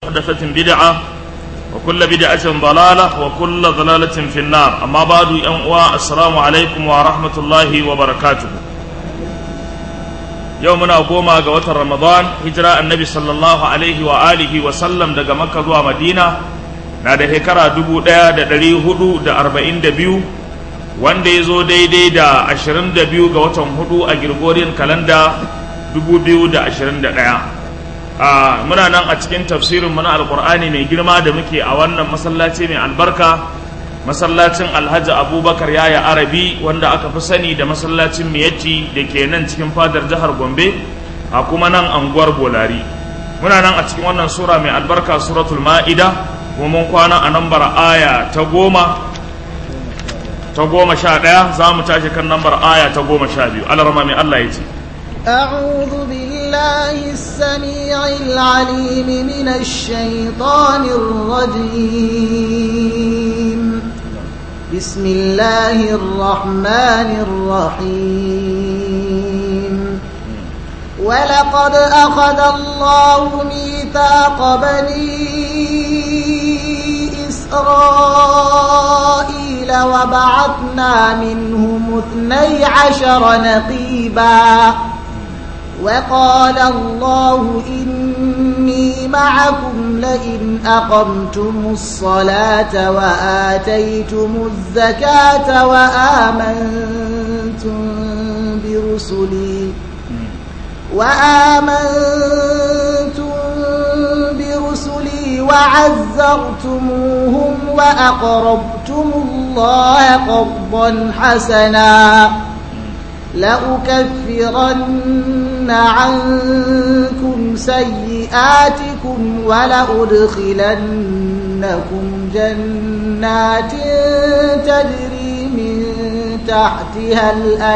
محدثة بدعة وكل بدعة ضلالة وكل ضلالة في النار أما بعد السلام عليكم ورحمة الله وبركاته يومنا قوما قوة رمضان هجرة النبي صلى الله عليه وآله وسلم دقى مكة ومدينة نادى هكرا دبو دا دلي هدو دا 42 wanda ya zo daidai da 22 ga watan hudu a Gregorian kalanda 2021 muna nan a cikin tafsirin mana alkur'ani mai girma da muke a wannan masallaci mai albarka, masallacin Alhaji Abubakar Yaya Arabi wanda aka fi sani da masallacin Miyatti da ke nan cikin fadar jihar Gombe a kuma nan anguwar Bolari. Muna nan a cikin wannan sura mai albarka, suratul Ma'ida, kuma mun kwana a nambar aya ta 11 za mu tashi kan nambar aya ta 12. alarma mai Allah ya ce أعوذ بالله السميع العليم من الشيطان الرجيم بسم الله الرحمن الرحيم ولقد أخذ الله ميثاق بني إسرائيل وبعثنا منهم 12 نقيبا وقال الله إني معكم لئن أقمتم الصلاة وآتيتم الزكاة وآمنتم برسلي وعزرتموهم وأقرضتم الله قرضا حسنا لأكفرن عنكم سيئاتكم ولأدخلنكم جنات تجري من تحتها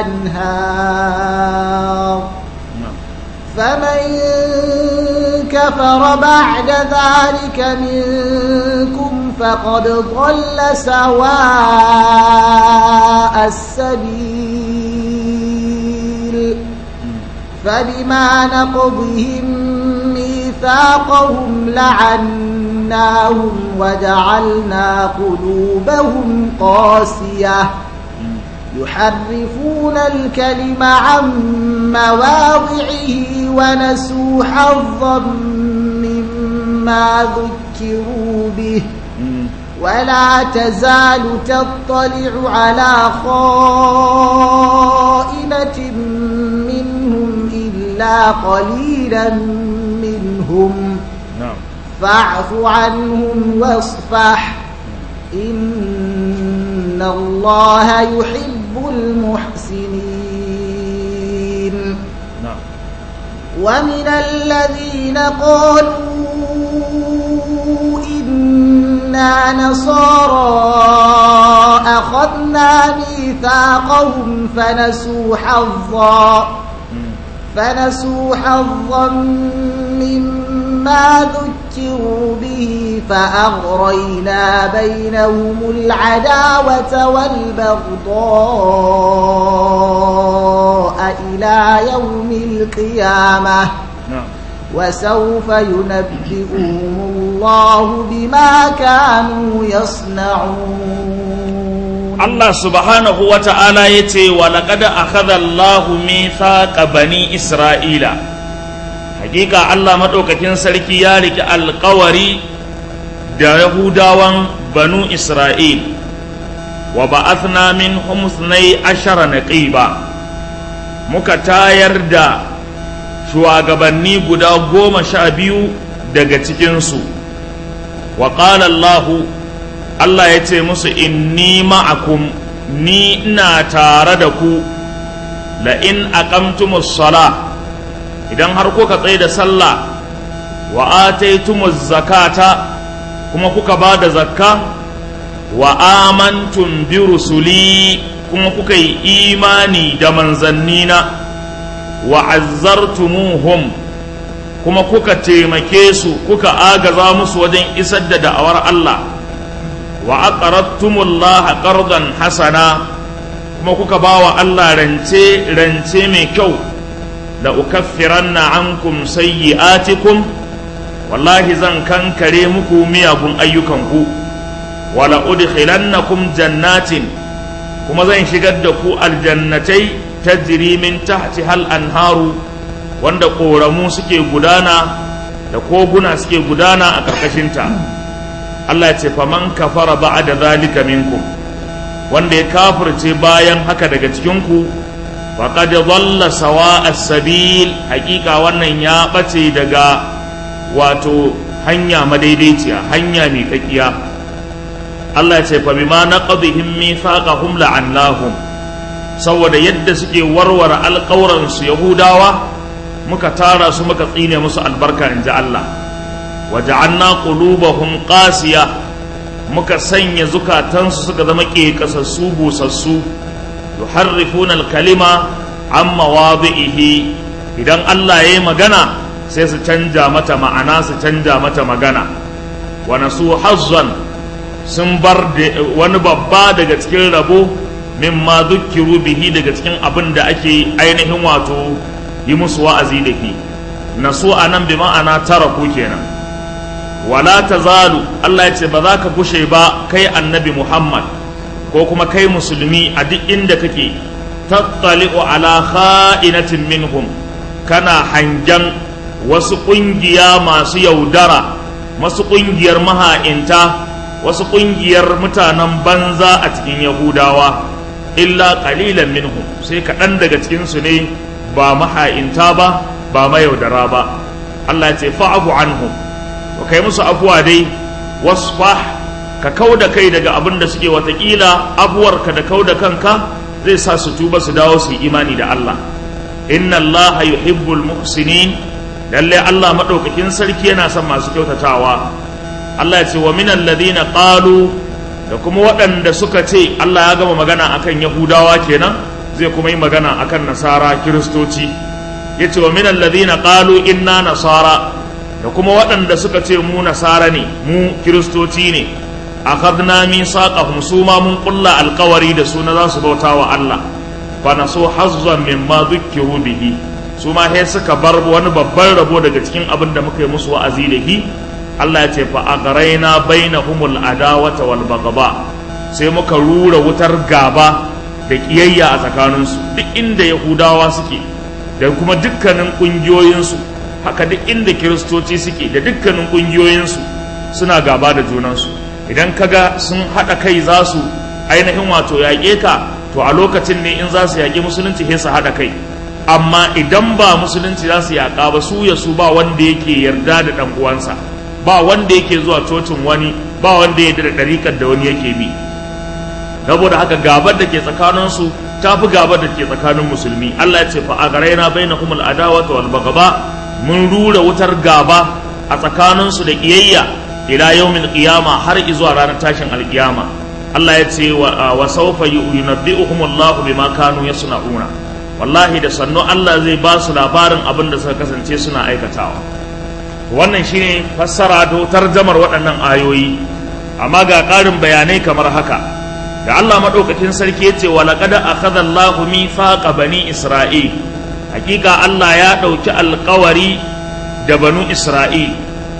الأنهار فمن كفر بعد ذلك منكم فقد ضل سواء السبيل فبما نقضهم ميثاقهم لعناهم وجعلنا قلوبهم قاسية يحرفون الكلم عن مواضعه ونسوا حظا مما ذكروا به ولا تزال تطلع على خائنة منهم إلا قليلا منهم فاعف عنهم واصفح إن الله يحب المحسنين ومن الذين قالوا إنا نصارى أخذنا ميثاقهم فنسوا حظا مما ذكروا به فأغرينا بينهم العداوة والبغضاء إلى يوم القيامة وسوف ينبئهم الله بما كانوا يصنعون. الله سبحانه وتعالى يتي ولقد أخذ الله ميثاق بني إسرائيل حقيقة الله مدوكاكين سركي يالك القوري دا يهوداوان بنو إسرائيل وبعثنا منهم 12 نقيبا مكتاير دا shugabanni guda 12 daga cikinsu wa qala Allah ya ce musu inni ma'akum ni ina tare da ku la in aqamtumus sala idan har kuka tsaye da sallah wa ataytumuz zakata kuma kuka ba da zakka wa amantum bi rusuli kuma kuka yi imani da manzannina wa azzartumuhum kuma kuka taimake su kuka agaza musu wajen isar da da'awar Allah wa aqradtumullaha qardan hasana kuma kuka bawa Allah rance mai kyau la ukaffiranna ankum sayyi'atikum wallahi zan kankare muku miyagun ayyukanku, wala udkhilannakum jannatin, kuma zan shigar da ku aljannatai tajri min tahtiha al-anharu, wanda koramu suke gudana da koguna suke gudana a karkashinta. Allah ya ce faman kafara ba'da zalika minkum, wanda ya kafirce bayan haka daga cikin ku, faqad dhalla sawa'a as-sabil, hakika wannan ya bace daga wato hanya madaidaiciya, hanya mai kakkiya. Allah ya ce fa bima naqadhihim mithaqahum la'annahum, saboda yadda suke warware alƙawran su Yahudawa muka tara su muka tsine musu albarka, inji Allah. waja'alna qulubahum qasiya, muka sanya zukatansu suka zama kekasassu busassu, yuharrifuna al-kalima an mawadhihi, idan Allah yayi magana sai su canja mata ma'ana, su canja mata magana. wa nasu hazzan, sun bar wani babba daga cikin rabo mimma dhukkiru bihi, daga cikin abin da ake ainihin wato yi musu wa'azi da shi. nasu anan bi ma'ana taraku kenan. wala tazalu, Allah ya ce ba za ka gushe ba kai annabi Muhammad ko kuma kai musulmi a duk inda kake, tattali'u ala kha'inatin minhum, kana hangen wasu ƙungiya masu yaudara, wasu ƙungiyar maha'inta, wasu ƙungiyar mutanen banza a cikin Yahudawa, illa qalilan minhum, sai kaɗan daga cikinsu ne ba maha'inta ba, ba mayaudara ba. Allah ya ce fa'afu anhum, to kai musu afuwa dai, wasfah, ka kauda kai daga abin da suke, watakila abuwarka da kauda kanka zai sa su tuba su dawo su yi imani da Allah. inna Allah yuhibbul muhsinin, lalle Allah madaukakin sarki yana son masu kyautatawa. Allah ya ce wa minal ladina qalu, da kuma waɗanda suka ce, Allah ya gama magana akan Yahudawa kenan, zai kuma yi magana akan Nasara, Kiristoci. yace wa minal ladina qalu inna nasara, da kuma waɗanda suka ce mu nasara ne, mu kiristoci ne. akhadna misaqahum, su ma mun kulla alƙawari da su na za su bauta wa Allah. fa nasu hazzan mimma dhukkiru bihi, su ma sai suka bar wani babban rabo daga cikin abin da muka yi musu wa'azi da shi. Allah ya ce fa aqrayna bainahumul adawata wal baghdha, sai muka rura wutar gaba da kiyayya a tsakaninsu, duk inda Yahudawa suke da kuma dukkanin ƙungiyoyinsu, haka duk inda Kiristoci suke da dukkanin ƙungiyoyinsu suna gaba da junansu. idan kaga sun haɗa kai za su ainihin wato yaƙe ka, to a lokacin ne in za su yaƙi musulunci sai su haɗa kai. amma idan ba musulunci za su yaƙa ba, su ya su ba wanda yake yarda da ɗan uwansa, ba wanda yake zuwa cocin wani, ba wanda ya da ɗariƙar da wani yake bi. saboda haka gabar da ke tsakaninsu ta fi gabar da ke tsakanin musulmi. Allah ya ce fa agaraina bainahumul adawata wal baghdha, mun rura wutar gaba a tsakaninsu da kiyayya ila yawmil qiyama, har izuwa ranar tashin alkiyama. Allah ya ce wa sawfa yunabbi'uhumullahu bima kanu yasna'una, wallahi da sannu Allah zai ba su labarin abin da suka kasance suna aikatawa. wannan shine fassara da tarjamar waɗannan ayoyi. amma ga ƙarin bayanai kamar haka, da Allah madaukakin sarki yace wa laqad akhadha Allahu mithaqa bani Isra'il, hakika Allah ya dauki alƙawari da banu Isra'il.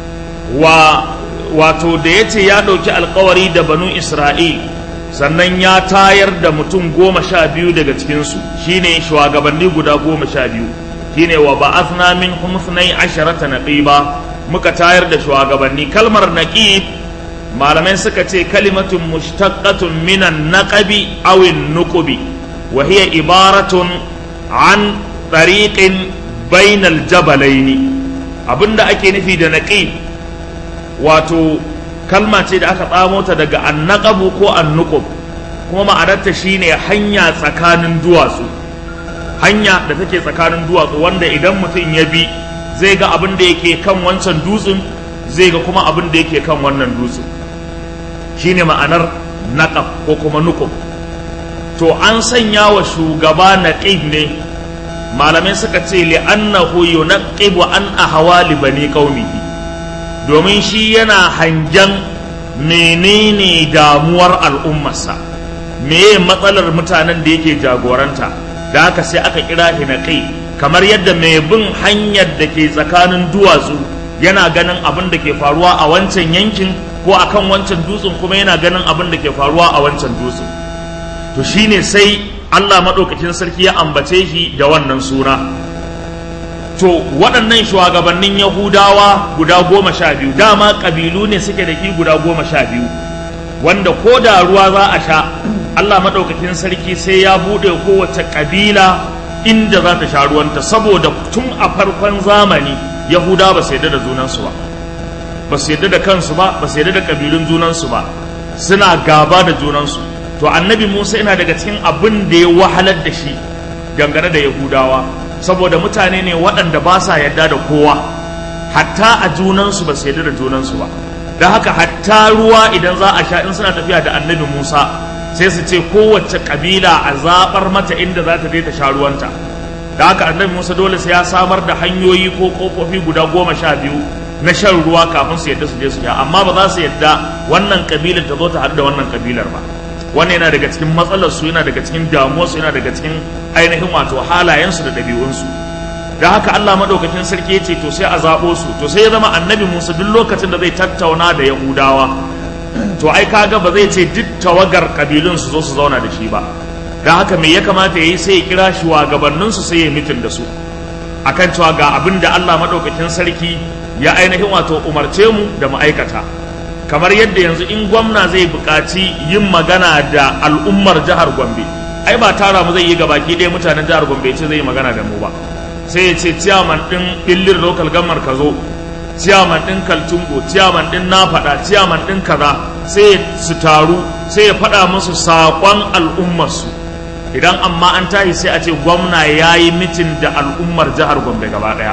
wato da yace ya dauki alƙawari da banu Isra'il, sannan ya tayar da mutum 12 daga cikin su, shine shugabanni guda 12, shine wa ba'athna minhum 12 naqiba, muka tayar da shugabanni. kalmar naqib malamai suka ce kalimatun mushtaqqatun minan naqabi aw an-nuqbi, wa hiya ibaratun an tariqin bainal jabalaini. abinda ake nufi da naqib wato kalma ce da aka tsamo ta daga annaqabu ko annuqub, kuma ma'anarta shine hanya tsakanin duwatsu, hanya da take tsakanin duwatsu, wanda idan mutum ya bi zai ga abin da yake kan wancan dutsen, zai ga kuma abin da yake kan wannan dutsen. shine ma'anar naqab ko kuma nuqub. to an sanya wa shugaba naqib ne, malamai suka ce li'annahu yunaqibu an ahwali bani qaumihi, domin shi yana hangen menene damuwar al'ummarsa, meye matsalar mutanen da yake jagoranta. da haka sai aka kira shi naqib, kamar yadda mai bin hanyar da ke tsakanin duwatsu yana ganin abin da ke faruwa a wancan yankin ko akan wancan dutsen kuma yana ganin abin da ke faruwa a wancan dutsen. To shine sai Allah maɗaukakin sarki ya ambace shi da wannan suna. To waɗannan shugabannin Yahudawa guda 12 dama ƙabilu ne suke da ki guda 12 wanda ko da ruwa za a sha Allah maɗaukakin sarki sai ya buɗe kowace ƙabila inda za ta sha ruwanta, saboda tun a farkon zamani Yahudawa ba su yarda da junansu ba, ba su yarda da kansu ba, ba su yarda da ƙabilun junansu ba, suna gaba da junansu. To annabi Musa yana daga cikin abin da ya wahalar da shi dangane da Yahudawa, saboda mutane ne waɗanda ba sa yarda da kowa, hatta a junansu ba su yarda da junansu ba. Don haka hatta ruwa idan za a sha in suna tafiya da annabi Musa sai su ce kowace kabila a zaɓar mata inda za ta je ta sha ruwanta. Da haka annabi Musa dole sai ya samar da hanyoyi ko ƙofofi guda 12 na shan ruwa kafin su yadda su je su sha, amma ba za su yadda wannan kabilar ta zo ta haɗu da wannan kabilar ba. Wannan yana daga cikin matsalar su, yana daga cikin damuwar su, yana daga cikin ainihin wato halayensu da ɗabi'unsu. Da haka Allah madaukakin sarki ya ce to sai a zaɓo su, to sai ya zama annabi Musa duk lokacin da zai tattauna da Yahudawa to ai kaga ba zai ce duk tawagar kabilun su zo su zauna da shi ba. Da haka me ya kamata yayi sai ya kira shugabannin su sai ya mitin da su akan cewa ga abin da Allah madaukakin sarki ya ainihin wato umarce mu da ma'aikata. Kamar yadda yanzu in gwamna zai buƙaci yin magana da al'ummar jihar Gombe, ai ba tara mu zai yi gabaki ɗaya mutanen jihar Gombe ce zai yi magana da mu ba, sai ya ce ciyaman ɗin Billir local government ka zo, ciyaman ɗin Kaltungo, ciyaman ɗin na faɗa, ciyaman ɗin kaza, sai su taru sai ya faɗa musu saƙon al'ummarsu. Idan amma an tashi sai a ce gwamna ya yi mitin da al'ummar jihar Gombe gaba ɗaya.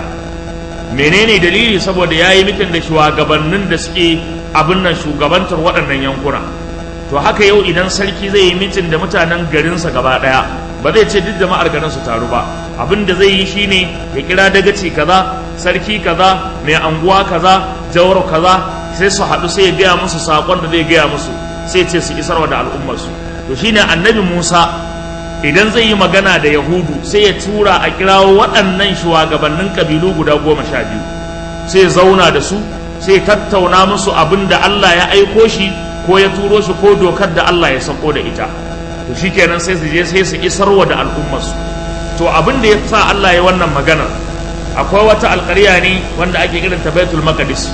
Menene dalili? Saboda ya yi mitin da shugabannin da suke abin nan shugabantar waɗannan yankuna. To haka yau idan sarki zai yi mitin da mutanen garinsa gaba ɗaya, ba zai ce duk jama'ar garin su taru ba, abin da zai yi shine ya kira dagaci kaza, sarki kaza, mai anguwa kaza, jawar kaza, sai su haɗu sai ya gaya musu saƙon da zai gaya musu, sai ce su isarwa da al'ummarsu. To shine annabi Musa idan zai yi magana da Yahudu sai ya tura a kirawo waɗannan shugabannin kabilu guda 12, sai ya zauna da su, sai tattauna musu abin da Allah ya aiko shi ko ya turo shi ko dokar da Allah ya sako da ita. To shikenan sai su je sai su isarwa da al'ummarsu. To abin da ya sa Allah ya wannan maganar, akwai wata alƙarya ne wanda ake kiranta Baitul Maqdis,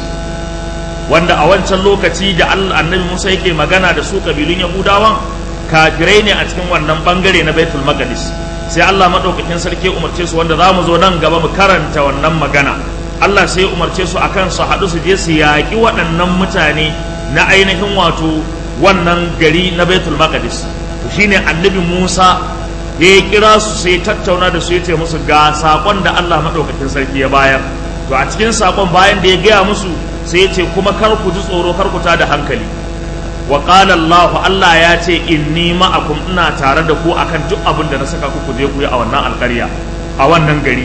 wanda a wancan lokaci da annabi Musa yake magana da su kabilun Yahudawan, kafirai ne a cikin wannan bangare na Baitul Maqdis. Sai Allah madaukakin sarki ya umarce su, wanda zamu zo nan gaba mu karanta wannan magana. Allah sai ya umarce su akan su haɗu su je su yaƙi waɗannan mutane na ainihin wato wannan gari na Baitul Maqdis. Shine annabi Musa ya kira su sai tattauna da su, ya ce musu ga sakon da Allah madaukakin sarki ya bayar. To a cikin sakon bayan da ya gaya musu sai ya ce kuma kar ku ji tsoro, kar ku ta da hankali. Wa qala Allah ya ce inni ma'akum, ina tare da ku akan duk abin da na saka ku je ku yi a wannan alƙarya, a wannan gari.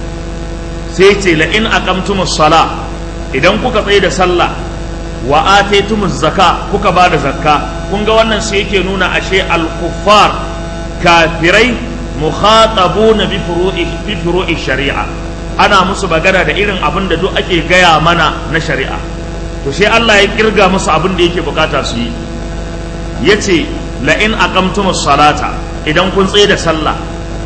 Sai ya ce la in aqamtumus sala, idan kuka tsaye da sallah, wa ataytumuz zaka, kuka ba da zakka. Kun ga wannan sai yake nuna ashe al-kuffar kafirai mukhatabuna bi furu'i shari'a, ana musu magana da irin abin da duk ake gaya mana na shari'a. To sai Allah ya kirga musu abin da yake bukata su yi, yace la in aqamtumus salata, idan kun tsaye da sallah,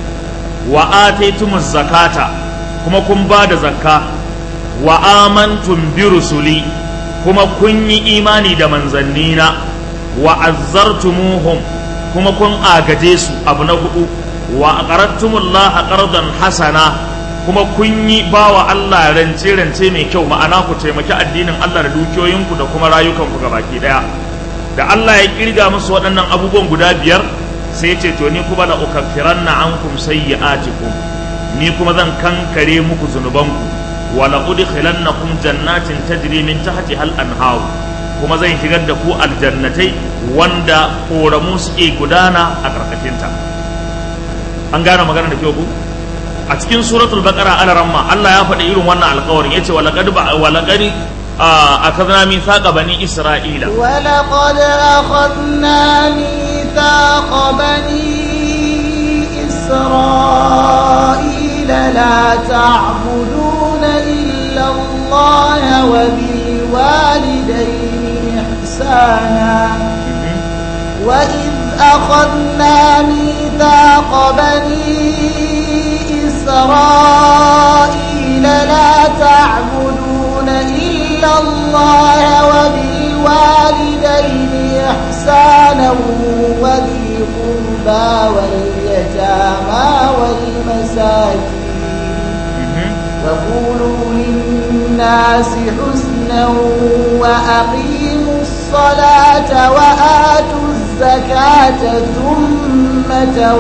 wa ataytumuz zakata, kuma kun ba da zakka, wa amantum bi rusuli, kuma kun yi imani da manzannina, wa azzartumuhum, kuma kun agaje su. Abu na hudu, wa aqradtumullaha qardan hasana, kuma kun yi bawa Allah rance mai kyau, ma'ana ku taimaki addinin Allah da dukiyoyinku da kuma rayukanku gabaki daya. Da Allah ya kirga musu waɗannan abubuwan guda 5 sai ya ce to ni kuma la ukaffiranna ankum sayyi'atikum, ni kuma zan kankare muku zunubanku, wa la udkhilannakum jannatin tajri min tahtiha al-anhar, kuma zan shigar da ku aljannatai wanda koramu suke gudana a karkashinta. An gane magana da kyau ku? A cikin suratul baqara al-ramma Allah ya faɗi irin wannan alƙawarin, yace walaqad akhadna mithaqa bani isra'ila, walaqad akhadna mithaqa bani isra'ila la ta'buduna illa الله وبالوالدين إحسانا وإذ أخذنا ميثاق بني إسرائيل لا تعبدون إلا الله وبالوالدين إحسانا وذي القربى واليتامى والمساكين وقولوا للناس حسنا وأقيموا الصلاة وآتوا الزكاة ثم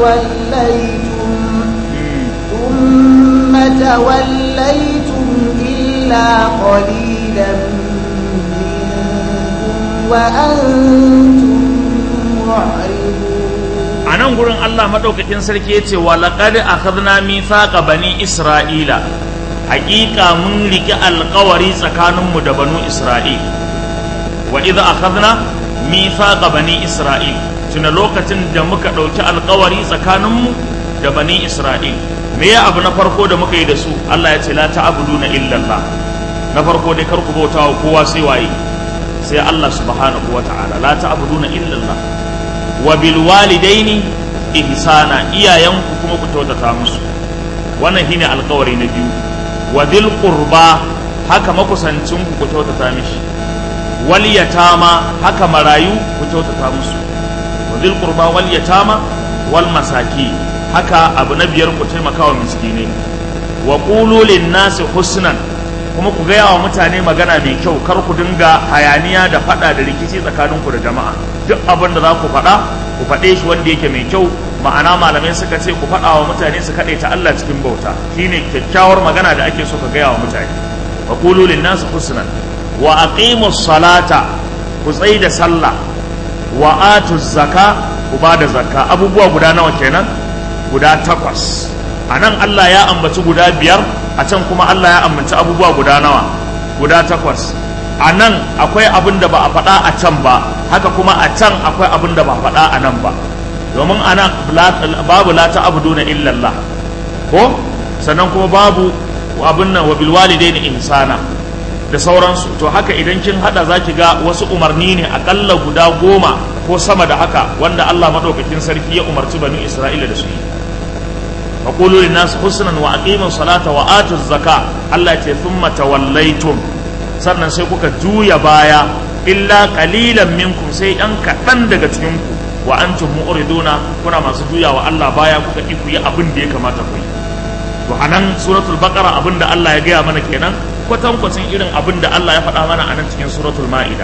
توليتم إلا قليلا منكم وأنتم معرضون. a nan gurin Allah maɗaukakin sarki ya ce wa laqad akhadna mithaqa bani isra'ila, haƙiƙa mun riƙe alƙawari tsakaninmu da banu isra'il. wa idza akhadna mithaqa bani isra'il, tuna lokacin da muka ɗauki alƙawari tsakaninmu da bani isra'il. me ya abu na farko da muka yi da su? Allah ya ce la ta'buduna illa Allah. na farko dai kar ku bauta wa kowa sai waye? sai Allah subhanahu wa ta'ala. la ta'buduna illa Allah. wa bil walidaini ihsana, iyayenku kuma ku kyautata musu. wannan shine alƙawari na biyu. wa dhil qurba, haka makusancin ku kyautata mishi. wal yatama, haka marayu ku kyautata musu. wa dhil qurba wal yatama wal masaki, haka abu na biyar ku taimaka wa miskinai. wa qulu lin nasi husnan, kuma ku gaya wa mutane magana mai kyau, kar ku dinga hayaniya da fada da rikici tsakaninku da jama'a. duk abin da za ku faɗa, ku faɗe shi wanda yake mai kyau. ma'ana malamai suka ce ku faɗa wa mutane su kaɗe ta Allah cikin bauta, shine kyakkyawar magana da ake so ka gaya wa mutane. wa qulu lin nasi husnan wa aqimus salata, ku tsai da sallah. wa atuz zaka, ku ba da zakka. abubuwa guda nawa kenan? guda 8. a nan Allah ya ambaci guda 5, a can kuma Allah ya ambaci abubuwa guda nawa? guda 8. a nan akwai abin da ba a faɗa a can ba, haka kuma a can akwai abin da ba a faɗa a nan ba. domin a nan babu la ta'buduna illa Allah ko, sannan kuma babu abin nan wa bil walidaini ihsana da sauransu. to haka idan kin hada zaki ga wasu umarni ne akalla guda 10 ko sama da haka, wanda Allah madaukakin sarki ya umarci bani Isra'ila da su yi. wa qulu lin nas husnan wa aqimus salata wa atuz zaka, Allah ya ce thumma tawallaytum, sannan sai kuka juya baya. illa qalilan minkum, sai ɗan kaɗan daga cikin ku. wa antum mu'riduna, kuna masu juya wa Allah baya, kuka ki ku yi abin da ya kamata ku yi. to anan suratul baqara abin da Allah ya gaya mana kenan, kwatankwacin irin abin da Allah ya faɗa mana anan cikin suratul ma'ida.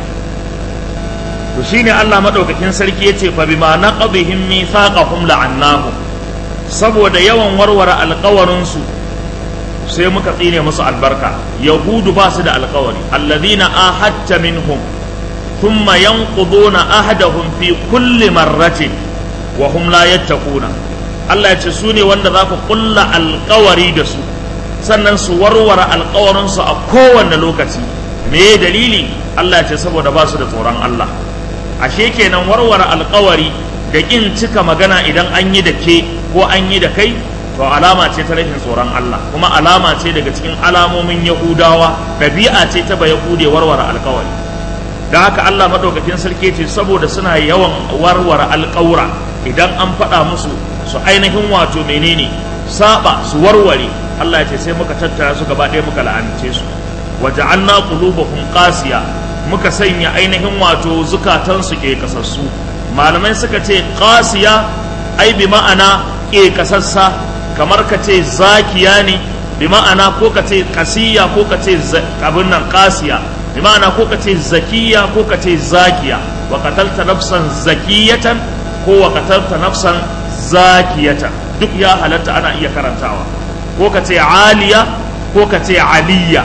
to shine Allah madaukakin sarki yace fa bima naqadhihim mithaqahum la'annahum, saboda yawan warware alƙawarin su sai muka tsine musu albarka. yahudu ba su da alƙawari, alladhina ahadta minhum thumma yanquduna ahdahum fi kulli marratin wa hum la yattaquna. Allah ya ce su ne wanda za ku kulla alƙawari da su, sannan su warware alƙawarin su a kowanne lokaci. me dalili? Allah ya ce saboda ba su da tsoron Allah. ashe kenan warware alƙawari da kin cika magana idan an yi da ke ko an yi da kai, to alama ce ta rashin tsoron Allah, kuma alama ce daga cikin alamomin Yahudawa. ɗabi'a ce ta ba Yahude warware alƙawari. da haka Allah madaukakin sarki ce saboda suna yawan warware alƙawura, idan an faɗa musu su ainihin wato menene saba su warware, Allah ya ce sai muka tattara su gaba ɗaya muka la'ance su. waja'alna qulubahum qasiya, muka sanya ainihin wato zukatansu ke kasassu. malamai suka ce qasiya ai bi ma'ana ke kasassa, kamar ka ce zakiya ne bi ma'ana, ko ka ce qasiya ko ka ce abin nan qasiya bi ma'ana, ko ka ce zakiya ko ka ce zakiya. wa qatalta nafsan zakiyatan ko wa qatalta nafsan zakiyatan, duk ya halatta, ana iya karantawa. ko ka ce aliya ko ka ce aliya.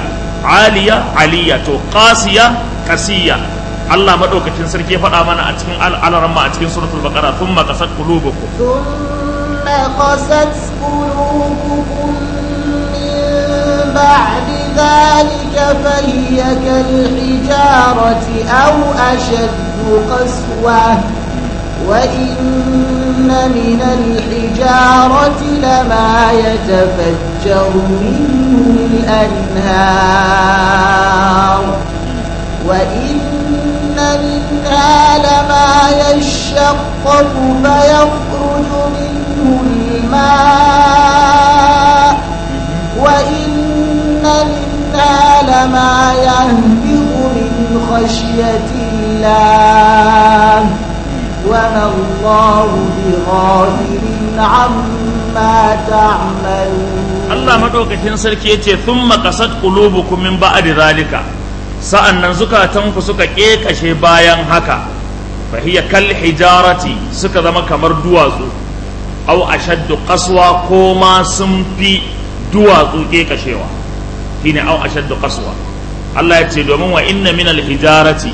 aliya to qasiya qasiya. Allah madaukakin sarki ya faɗa mana a cikin al-ramma a cikin suratul baqara, thumma qasat qulubukum min ba'di dhalika fahiya kal-hijarati aw ashaddu qaswa wa inna من الحجارة لما يتفجر منه الأنهار وإن منها لما يشقق فيخرج منه الماء وإن منها لما يهبط من خشية الله وما الله بغافل عما تعملون Allah madaukakin sarki yace thumma qasat qulubukum min ba'di zalika sa'annan zukatanku suka kekashe bayan haka fa hiya kal hijarati suka zama kamar duwatsu aw ashaddu qaswa ko ma sun fi duwatsu kekashewa shine aw ashaddu qaswa Allah yace domin wa inna min al hijarati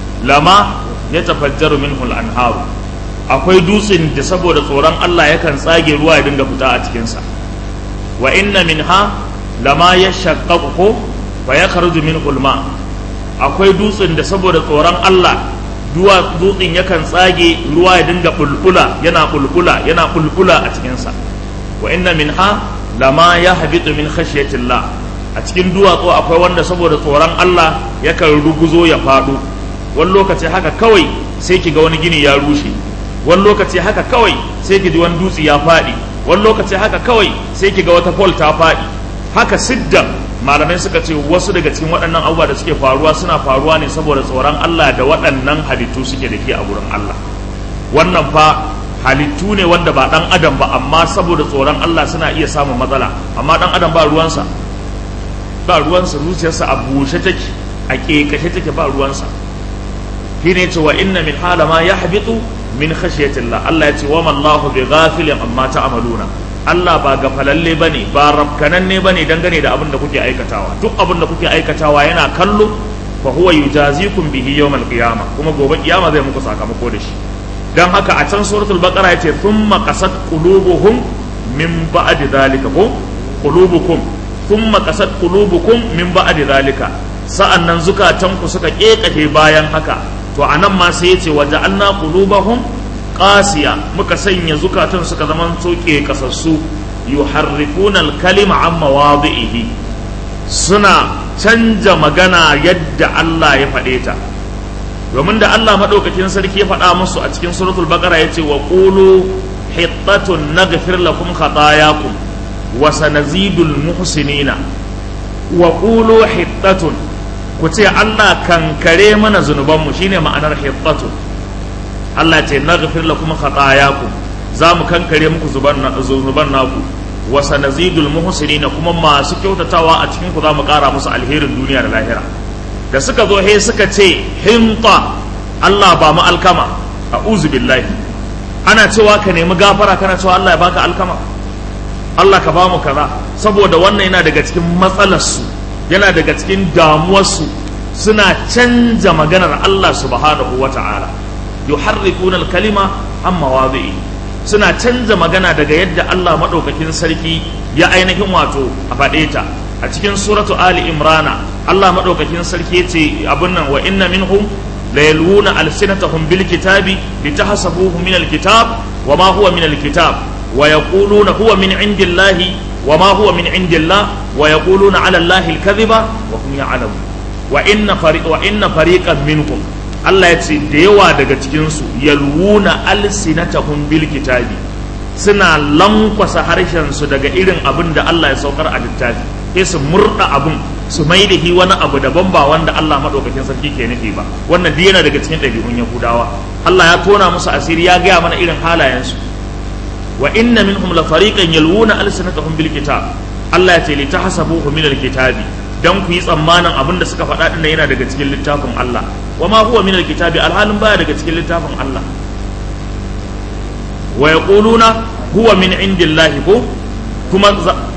lama yatafajjaru minhu al anharu akwai dutsen da saboda tsoron Allah yakan tsage ruwa ya dinga fita a cikin sa wa inna minha lama yashaqqaqu wa yakhruju minhu al-ma akwai dutsen da saboda tsoron Allah dutsen yakan tsage ruwa ya dinga bulbula yana bulbula a cikin sa wa inna minha lama yahbitu min khashyatillah a cikin duwatsu akwai wanda saboda tsoron Allah yakan ruguzo ya fado wani lokaci haka kawai sai kiga wani gini ya rushe wani lokaci haka kawai sai ki ji wani dutse ya fadi wani lokaci haka kawai sai ki ga wata pole ta faɗi haka siddan malamai suka ce wasu daga cikin waɗannan abubuwa da suke faruwa suna faruwa ne saboda tsoron Allah da waɗannan halittu suke da ke a gurin Allah wannan fa halittu ne wanda ba ɗan adam ba amma saboda tsoron Allah suna iya samun matsala amma ɗan adam ba ruwansa zuciyarsa a bushe take a ƙeƙashe take ba ruwansa shine ce wa inna min halama yahbitu min khashyatillah Allah ya ce wa mallahu bi ghafilin amma ta'maluna Allah ba gafalalle bane ba rabkananne bane dangane da abin da kuke aikatawa duk abin da kuke aikatawa yana kallo fa huwa yujazikum bihi yawmal qiyamah kuma gobe kiyama zai muku sakamako da shi dan haka a can suratul baqara yace thumma qasat qulubuhum min ba'di dhalika ko qulubukum thumma qasat qulubukum min ba'di dhalika sa'annan zukatanku suka kekace bayan haka to anan ma sai yace waja'alna qulubahum qasiya muka sanya zukatan suka zaman soke kasassu yuharrifuna al-kalima an mawadihi suna canja magana yadda Allah ya faɗe ta domin da Allah madaukakin sarki ya faɗa musu a cikin suratul baqara yace wa qulu hittatun naghfir lakum khatayakum wa sanazidul muhsinina wa qulu hittatun ku ce Allah kankare mana zunubanmu shine ma'anar hittatun Allah ce naghfir lakum khatayakum za mu kankare muku zunuban naku wa sanazidul muhsinina kuma masu kyautatawa a cikin ku za mu kara musu alherin duniya da lahira da suka zo he suka ce himta Allah ba mu alkama a'udhu billahi ana cewa ka nemi gafara kana cewa Allah ya baka alkama Allah ka ba mu kaza saboda wannan yana daga cikin matsalarsu yana daga cikin damuwarsu suna canja maganar Allah subhanahu wata'ala yuharrifuna al-kalima an mawadi'i suna canza magana daga yadda Allah madaukakin sarki ya ainihin wato a faɗe ta a cikin suratu ali imrana Allah madaukakin sarki yace abun nan wa inna minhum la yalwuna alsinatahum bil kitabi litahsabuhu min al kitab wa ma huwa min al kitab wa yaquluna huwa min indillahi wa ma huwa min indillah wa yaquluna ala allahi al kadhiba wa hum ya'lamun wa inna fariqan minhum Allah ya ce da yawa daga cikinsu yalwuna alsinatahum bil kitabi suna lankwasa harshensu daga irin abin da Allah ya saukar a littafi sai su murda abin su mai da shi wani abu daban ba wanda Allah madaukakin sarki ke nufi ba wannan duk yana daga cikin ɗabi'un Yahudawa Allah ya tona musu asiri ya gaya mana irin halayensu wa inna minhum la fariqan yalwuna alsinatahum bil kitab Allah ya ce li tahsabuhu min al kitabi dan ku yi tsammanin abin da suka faɗa din yana daga cikin littafin Allah wa ma huwa min alkitabi alhalin baya daga cikin littafin Allah wa yaquluna huwa min indillahi ko kuma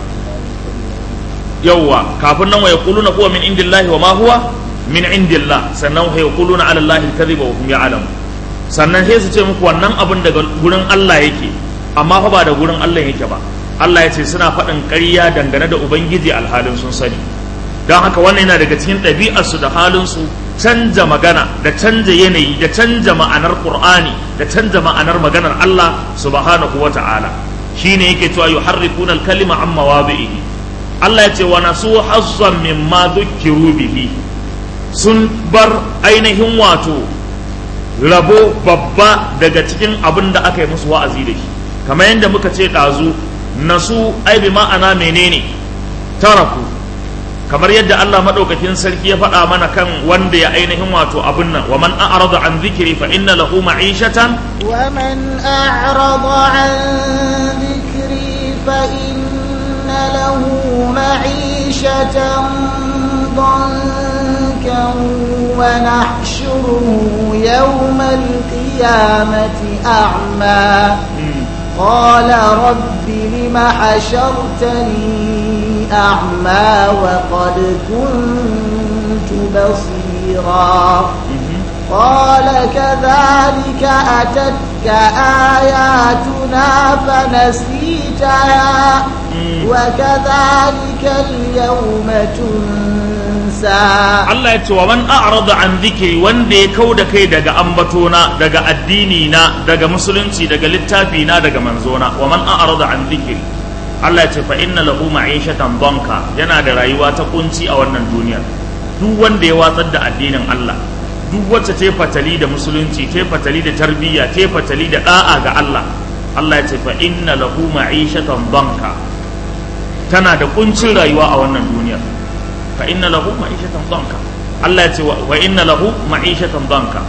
yawa kafin nan wa yaquluna huwa min indillahi wa ma huwa min indillah sannan wa yaquluna ala allahi alkadhiba wa hum ya'lamun sannan sai su ce muku wannan abin daga gurin Allah yake amma fa ba da gurin Allah yake ba Allah ya ce suna faɗin ƙarya dangane da ubangiji alhalin sun sani don haka wannan yana daga cikin ɗabi'arsu da halinsu canja magana da canja yanayi da canja ma'anar Qur'ani da canja ma'anar maganar Allah subhanahu wa ta'ala. Shine yake cewa yuharrifuna al-kalima an mawadi'ihi. Allah ya ce wa nasu hazzan mimma dhukkiru bihi, sun bar ainihin wato rabo babba daga cikin abin da aka yi musu wa'azi da shi. Kamar yadda muka ce ɗazu, nasu ai bi ma'ana menene, taraku, kamar yadda Allah madaukakin sarki ya faɗa mana kan wanda ya ainihin wato abin nan, wa man a'rada an dhikri fa inna lahu ma'ishatan wa man a'rada an dhikri fa inna lahu ma'ishatan ضنكا ونحشره يوم القيامة أعمى قال رب لم حشرتني أعمى وقد كنت بصيرا قال كذلك أتتك آياتنا فنسيتها وكذلك اليوم تنسى. Allah ya ce wa man a'rada an dhikri, wanda ya kauda kai daga ambatona, daga addini na, daga musulunci, daga littafi na, daga manzona. Wa man a'rada an dhikri, Allah ya ce fa inna lahu ma'ishatan danka, yana da rayuwa ta kunci a wannan duniyar. Duk wanda ya watsar da addinin Allah, duk wacce ta fatali da musulunci, ta fatali da tarbiyya, ta fatali da da'a ga Allah, Allah ya ce fa inna lahu ma'ishatan danka, tana da kuncin rayuwa a wannan duniyar. fa inna lahu ma'ishatan danka, Allah ya ce wa inna lahu ma'ishatan danka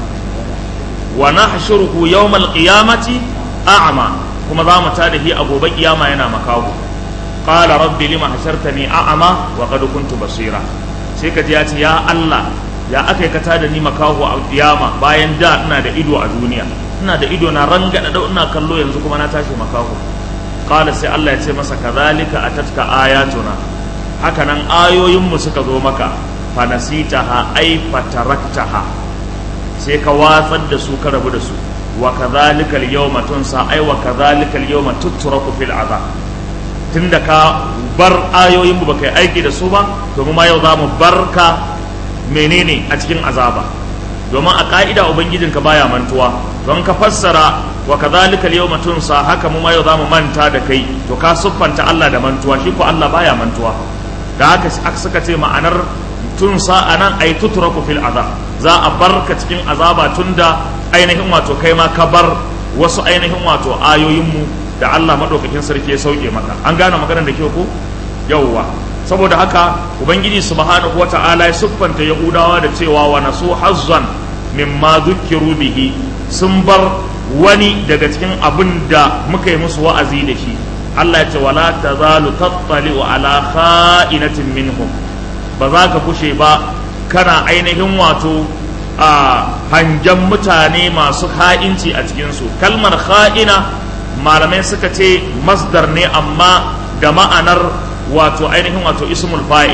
wa nahshuruhu yawmal qiyamati a'ma, kuma za mu tada shi a gobe kiyama yana makaho. Qala rabbi lima hashartani a'ma wa qad kuntu basira, sai ka ji ya ce ya Allah, ya aka ka tada ni makaho a kiyama bayan da ina da ido a duniya, ina da ido na rangada da ina kallo, yanzu kuma na tashi makaho. Qala sai Allah ya ce masa kadhalika atatka ayatuna, haka nan ayoyinmu suka zo maka, fanasitaha ay fataraktaha, sai ka watsar da su, ka rabu da su. Wa kadhalika al-yawma tunsa ay wa kadhalika al-yawma tutraku fil azab, tunda ka bar ayoyinmu baka yi aiki da su ba, to mu ma yau za mu barka menene a cikin azaba. Domin a ka'ida ubangijinka baya mantuwa, don ka fassara wa kadhalika al-yawma tunsa, haka mu ma yau za mu manta da kai, to ka siffanta Allah da mantuwa, shi ko Allah baya mantuwa. Da haka suka ce ma'anar tunsa anan ay tutraku fil azab, za a barka cikin azaba tunda ainihin wato kai ma ka bar wasu ainihin wato ayoyinmu da Allah madaukakin sarki ya sauke maka. An gane maganar da ke ko? Yawwa. Saboda haka ubangiji subhanahu wata'ala ya siffanta yahudawa da cewa wa nasu hazzan mimma dhukkiru bihi, sun bar wani daga cikin abin da muka yi musu wa'azi da shi. Allah ya ce wala tazalu tattali'u ala kha'inatin minhum, ba za ka kushe ba kana ainihin wato a hangen mutane masu ha'inci a cikinsu. Kalmar kha'ina malamai suka ce masdar ne amma da ma'anar wato ainihin wato ismul fa'il.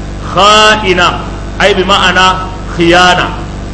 Kha'ina ai bi ma'ana khiyana,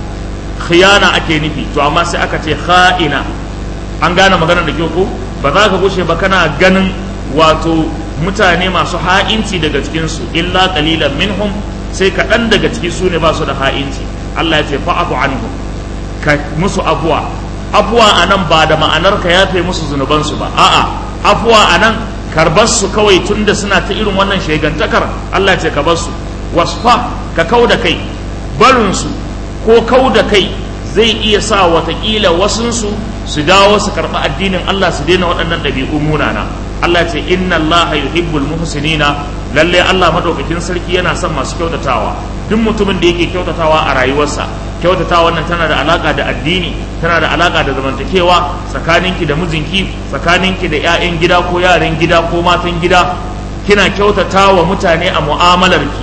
khiyana ake nufi, to amma sai aka ce kha'ina. An gane maganar da kyau ko? Ba za ka gushe ba kana ganin wato mutane masu ha'inci daga cikinsu, illa qalilan minhum, sai kaɗan daga ciki su ne ba su da ha'inci. Allah ya ce fa'afu anhum, ka musu afuwa. Afuwa anan ba da ma'anar ka yafe musu zunubansu ba, a'a, afuwa anan karbar su kawai tunda suna ta irin wannan shegantakar. Allah ya ce ka bar su, wasfa, ka kauda kai. Barin su ko kauda kai zai iya sa watakila wasunsu su dawo su karɓi addinin Allah, su daina waɗannan ɗabi'u munana. Allah ce inna Allah yuhibbul muhsinina, lalle Allah madaukakin sarki yana son masu kyautatawa. Duk mutumin da yake kyautatawa a rayuwarsa, kyautatawa wannan tana da alaka da addini, tana da alaka da zamantakewa tsakaninki da mijinki, tsakaninki da 'ya'yan gida ko yaran gida ko matan gida, kina kyautatawa mutane a mu'amalarki.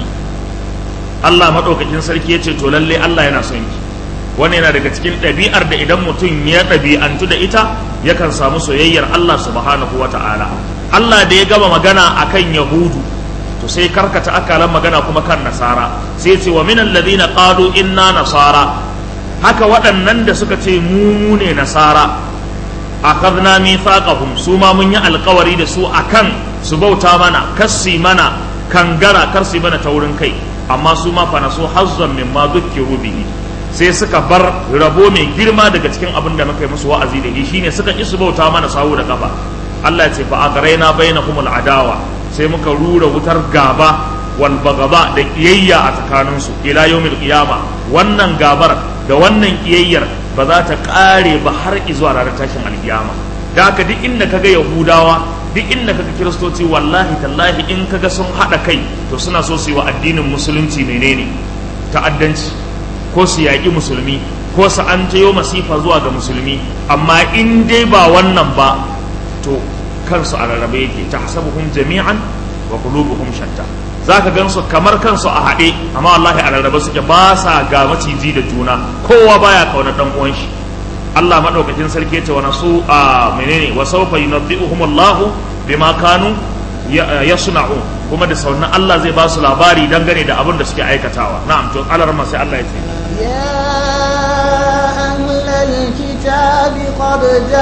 Allah madaukakin sarki ya ce to lalle Allah yana son ki. Wannan yana daga cikin ɗabi'ar da idan mutum ya ɗabi'antu da ita yakan samu soyayyar Allah subhanahu wa ta'ala. Allah da ya gama magana akan Yahudu, to sai karkata akalan magana kuma kan Nasara, sai ce wa minal ladina qalu inna nasara, haka waɗannan da suka ce mu ne Nasara, akhadna mithaqahum, su ma mun yi alƙawari da su akan su bauta mana, kassi mana kangara, karsi mana taurin kai, amma su ma fa nasu hazzan mimma dhukkiru bihi, sai suka bar rabo mai girma daga cikin abin da muka yi musu wa'azi da shi shine suka ki su bauta mana sawu da kafa. Allah ya ce fa aqraina bainakumul adawa, sai muka rura wutar gaba wal bagaba da kiyayya a tsakaninsu ila yawmil qiyama. Wannan gabar da wannan kiyayyar ba za ta kare ba har zuwa ranar tashin alkiyama. Da haka duk inda kaga yahudawa, duk inda kaga kiristoci, wallahi tallahi in kaga sun hada kai to suna so su yi wa addinin musulunci menene ta'addanci, ko su yaƙi musulmi, ko su an tayo masifa zuwa ga musulmi. Amma in dai ba wannan ba to kansu a rarrabe yake, tahsabuhum jami'an wa qulubuhum shatta. Zaka gansu kamar kansu a haɗe, amma wallahi a rarrabe suke, ba sa ga maciji da juna, kowa baya kauna dan uwan shi. Allah madaukakin sarki ce wa nasu menene wa sawfa yunabbi'uhum Allah bima kanu yasna'un, kuma da sauran Allah zai ba su labari dangane da abin da suke aikatawa. Na'am, to alarma sai Allah ya ce يا أهل الكتاب قد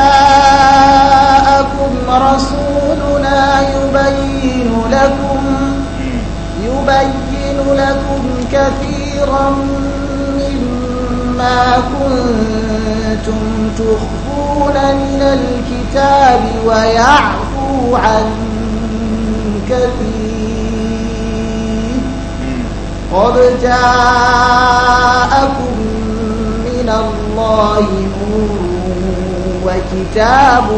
جاءكم رسولنا يبين لكم كثيرا مما كنتم تخفون من الكتاب ويعفو عن كثير. قد جاءكم من الله نور وكتاب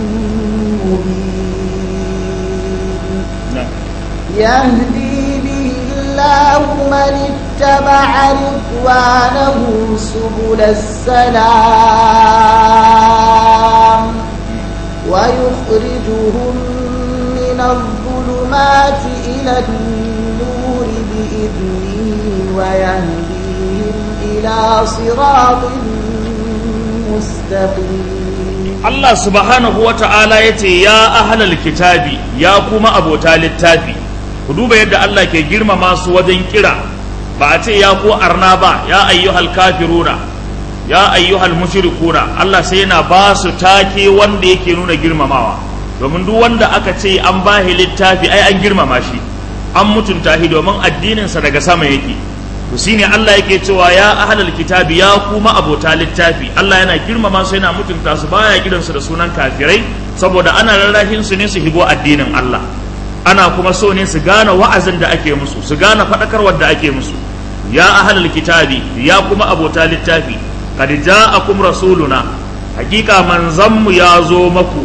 مبين يهدي به الله من اتبع رضوانه سبل السلام ويخرجهم من الظلمات إلى النور بإذنه ويهديهم إلى صراط مستقيم. Allah subhanahu wa ta'ala ya ce ya ahlal kitabi, ya kuma abota littafi. Ku duba yadda Allah ke girmama su wajen kira, ba a ce ya ku arna ba, ya ayyuhal kafiruna, ya ayyuhal mushrikuna. Allah sai yana ba su take wanda yake nuna girmamawa, domin duk wanda aka ce an bahi littafi ai an girmama shi, an mutunta shi domin addininsa daga sama yake. To shine Allah yake cewa ya ahlal kitabi, ya kuma abota littafi. Allah yana girmama su, yana mutunta su, baya kiransu da sunan kafirai, saboda ana rarrahin su ne su higo addinin Allah. Ana kuma so ne su gane wa'azin da ake musu, su gane faɗakarwar da ake musu. Ya ahlal kitabi, ya kuma abota littafi, qad ja'akum rasuluna, hakika manzanmu ya zo muku,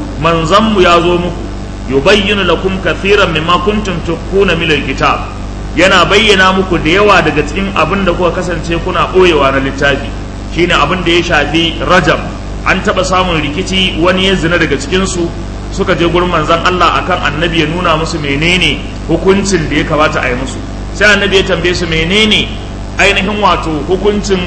yubayyinu lakum kathiran mimma kuntum tukhuna min alkitab, yana bayyana muku da yawa daga cikin abin da kuka kasance kuna boyewa na littafi. Shine abin da ya shafi rajab. An taɓa samun rikici, wani ya zina daga cikin su, suka je gurin manzon Allah akan annabi ya nuna musu menene hukuncin da ya kamata a yi musu. Sai annabi ya tambaye su menene ainihin wato hukuncin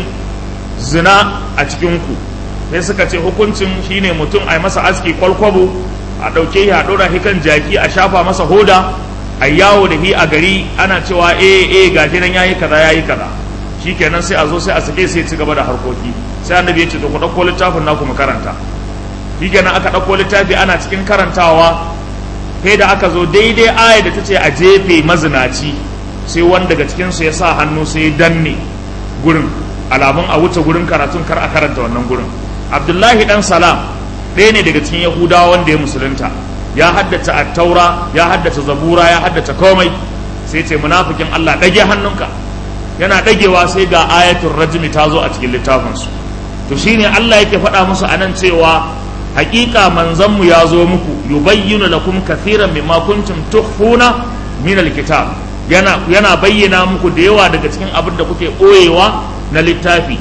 zina a cikin ku. Sai suka ce hukuncin shine mutum a yi masa aski kwalkwabo, a ɗauke shi a ɗora shi kan jaki, a shafa masa hoda, a yawo da shi a gari ana cewa gashi nan yayi kaza. Shikenan sai a zo sai a sake sai ci gaba da harkoki. Sai annabi ya ce to ku ɗauko littafin naku mu karanta. Shikenan aka ɗauko littafi ana cikin karantawa, sai da aka zo daidai aya da ta ce a jefe mazinaci, sai wanda daga cikinsu ya sa hannu sai danne gurin, alamun a wuce gurin karatun, kar a karanta wannan gurin. Abdullahi dan Salam ɗaya ne daga cikin Yahudawa wanda ya musulunta, ya haddace attaura, ya haddace zabura, ya haddace komai. Sai ce munafikin Allah, ɗage hannunka. Yana ɗagewa sai ga ayatul rajmi ta zo a cikin littafinsu. To shine Allah yake faɗa musu anan cewa hakika manzanmu ya zo muku, yubayyinu lakum kathiran mimma kuntum tukhfuna min alkitab, yana bayyana muku da yawa daga cikin abin da kuke ɓoyewa na littafi.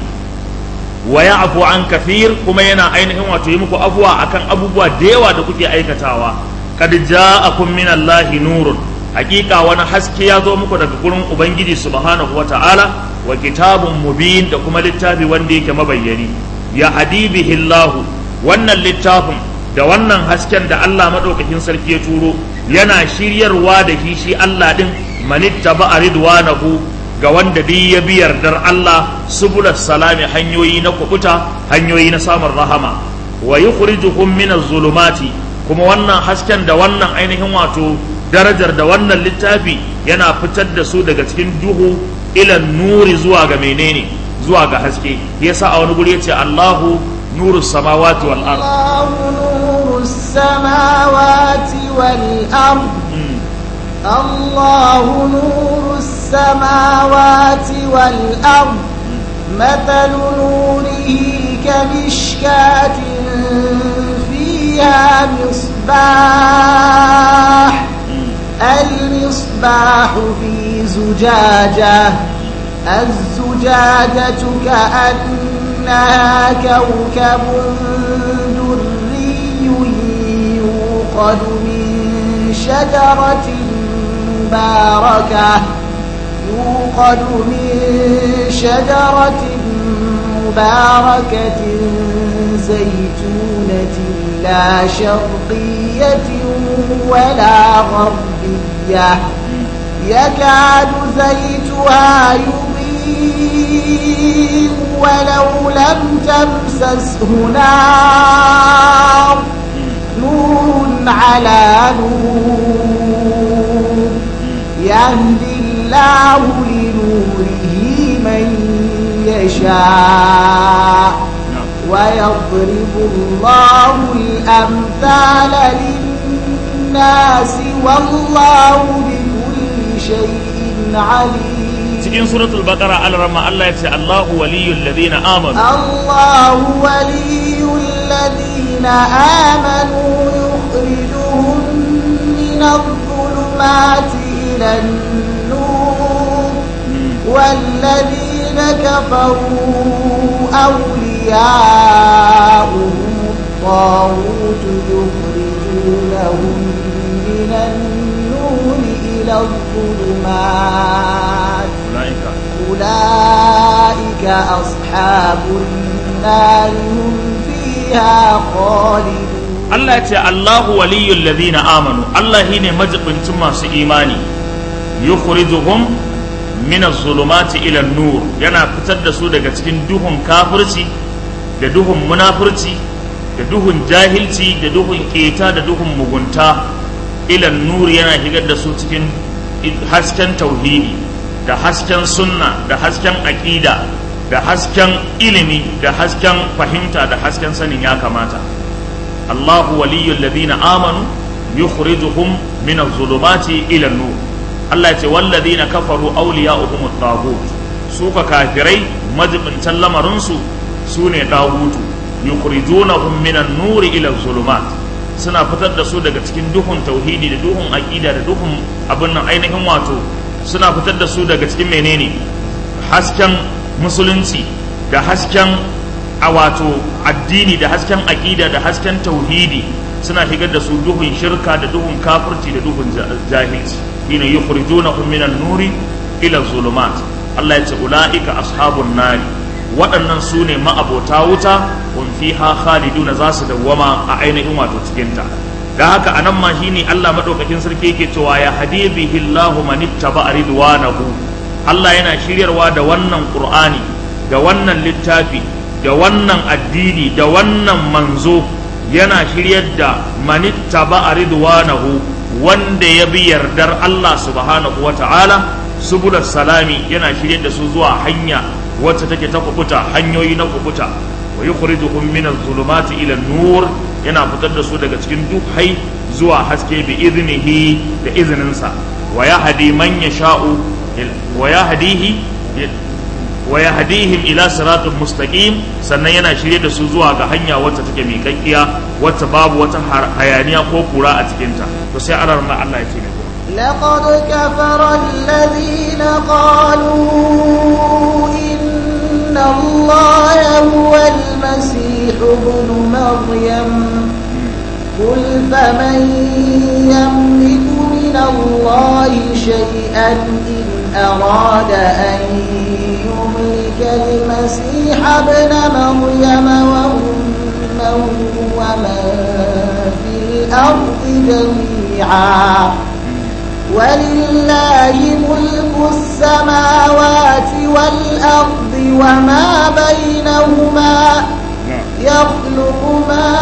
Wa ya'fu an kathir, kuma yana ainihin wato yi muku afuwa akan abubuwa da yawa da kuke aikatawa. Qad ja'akum min Allahi nurun, hakika wani haske ya zo muku daga gurin Ubangiji subhanahu wa ta'ala, wa kitabun mubin, da kuma littafi wanda yake mabayyani. Ya hadi bihi Allahu, wannan littafin da wannan hasken da Allah madaukakin sarki ya turo yana shiryarwa da shi Allah din, manittaba ridwanahu, ga wanda dai ya bi yardar Allah, subulas salami, hanyoyi na kubuta, hanyoyi na samun rahama. Wa yukhrijuhum minaz zulumati, kuma wannan hasken da wannan ainihin wato darajar da wannan littafi yana fitar da su daga cikin duhu ila nuri, zuwa ga menene, zuwa ga haske. Yasa a wani guri yace Allahu nurus samawati wal ard. Allahu nurus samawati wal ard. Allahu nurus samawati wal ard. مثل نوره كمشكاة فيها مصباح المصباح في زجاجة الزجاجة كأنها كوكب دري يوقد من شجرة مباركة زيتونة لا شرقية ولا غربية يكاد زيتها يضيء ولو لم تمسسه نار نور على نور يهدي الله لنوره من يشاء ويضرب الله الأمثال للناس والله بكل شيء عليم. cikin suratul baqara al-rama Allah ya ce Allahu waliyul ladina amanu Allahu waliyul ladina amanu yukhrijuhum minadh-dhulumati ilan nur والذين كفروا أولياؤهم الطاغوت يخرجونهم من النور إلى الظلمات أولئك أصحاب النار هم فيها خالدون. Allah ya ce Allahu waliyul ladina amanu, Allah shine majibincin masu imani, yukhrijuhum min az-zulumati ila an-nur, yana fitar da su daga cikin duhun kafirci da duhun munafurci da duhun jahilci da duhun keta da duhun mugunta ila an-nur, yana shigar da su cikin hasken tauhidi da hasken sunna da hasken aqida da hasken ilimi da hasken fahimta da hasken sanin ya kamata. Allahu waliyyul ladina amanu yukhrijuhum min az-zulumati ila an-nur. Allah ce walladina kafaru awliya'uhum at-taghut, su ka kafirai majibintan lamarinsu su ne tagutu, yukhrijunahum min an-nuri ila az-zulumat, suna fitar da su daga cikin duhun tauhidi da duhun aqida da duhun abin nan ainihin wato suna fitar da su daga cikin menene hasken musulunci da hasken a wato addini da hasken aqida da hasken tauhidi, suna shigar da su duhun shirka da duhun kafirci da duhun jahilci. hina yukhrijunahum minan nuri ila zulumat. Allah ya ce ulaika ashabun nari, waɗannan su ne ma'abota wuta, hum fiha khaliduna, za su dawwama a ainihin wato cikin ta. Da haka anan ma shine Allah madaukakin sarki yake cewa ya hadi bihi Allahu man ittaba ridwanahu. Allah yana shiryarwa da wannan Qur'ani, da wannan littafi, da wannan addini, da wannan manzo, yana shiryar da man ittaba ridwanahu, wanda ya bi yardar Allah subhanahu wata'ala, subulus salami, yana shirye da su zuwa hanya wacce take ta kubuta, hanyoyi na kubuta. Wa yukhrijuhum min adh-dhulumati ila an-nur, yana fitar da su daga cikin duhai zuwa haske bi iznihi, da izininsa. Wa yahdi man yasha'u wa yahdihim ila siratin mustaqim, sannan yana shirye da su zuwa ga hanya wacce take miƙaƙƙiya, wacce babu wata hayaniya ko kura a cikinta. To sai Allah ya ce ne لقد كفر الذين قالوا إن الله هو المسيح ابن مريم قل فمن يملك من الله شيئا إن أراد أن يهلك المسيح ابن مريم وأمه ومن في الأرض جميعا ولله ملك السماوات والأرض وما بينهما يخلق ما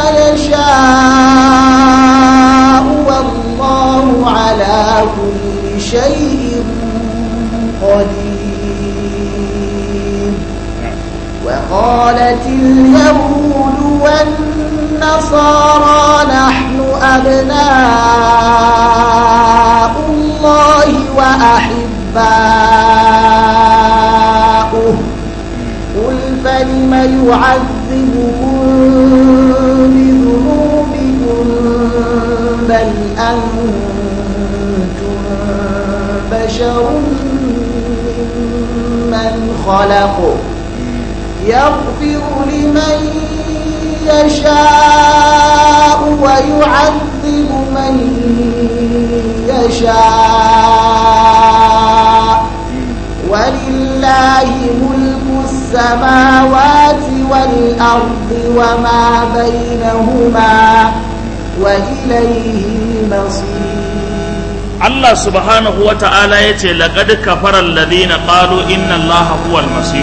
يشاء والله على كل شيء قدير. اليهود والنصارى نحن أبناء الله وأحباؤه قل فلم يعذبكم بذنوبكم بل أنتم بشر ممن خلق يغفر لمن يشاء ويعذب من يشاء ولله ملك السماوات والأرض وما بينهما وإليه المصير. Allah subhanahu wa ta'ala ya ce laqad kafara alladhina qalu inna Allaha huwal masih,